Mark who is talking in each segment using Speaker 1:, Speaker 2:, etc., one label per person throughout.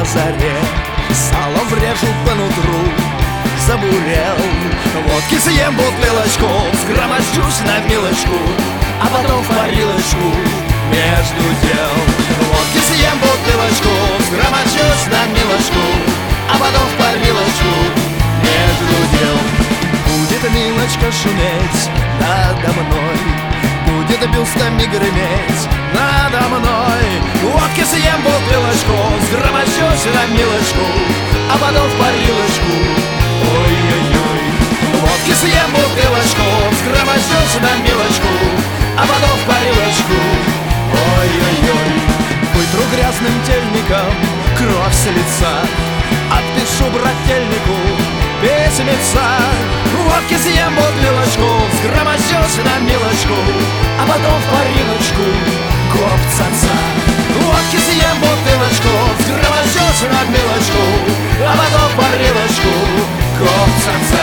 Speaker 1: заре салом врежу по нутру, забурел. Водки съем бутылочку, сгромоздюсь на милочку, а потом в парилочку между дел. Водки съем бутылочку, сгромоздюсь на милочку, а потом в парилочку между дел. Будет милочка шуметь надо мной, будет бюстами греметь надо мной. Водки съем бутылочку, сгромоздюсь на милочку, а потом в парилочку. Ой-ой-ой. Водки съем бутылочку, сгромоздюсь на милочку, а потом в парилочку. Ой-ой-ой. Вытру грязным тельником кровь с лица, отпишу брательнику письмеца. Водки съем бутылочку, сгромоздюсь на милочку, а потом в парилочку копцаца. Водки съем бутылочку, сгромоздюсь на милочку, а потом в парилочку копцаца.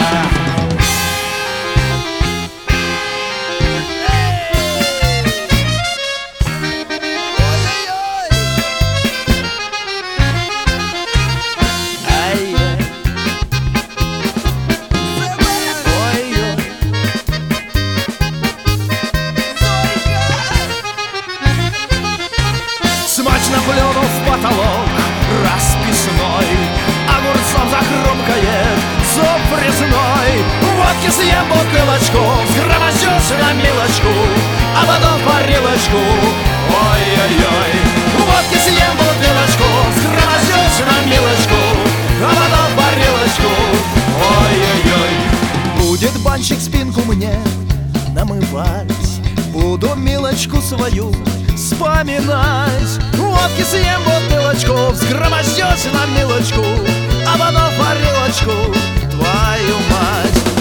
Speaker 1: Смачно плюну в потолок расписной, огурцом захрумкает зуб резной. Водки съем бутылочку, сгромоздюсь на милочку, а потом в парилочку. Ой-ой-ой. Водки съем бутылочку, сгромоздюсь на милочку, а потом в парилочку. Ой-ой-ой. Будет банщик спинку мне намывать, буду милочку свою вспоминать. Водки съем бутылочку, взгромоздюсь на милочку, а потом в парилочку, твою мать.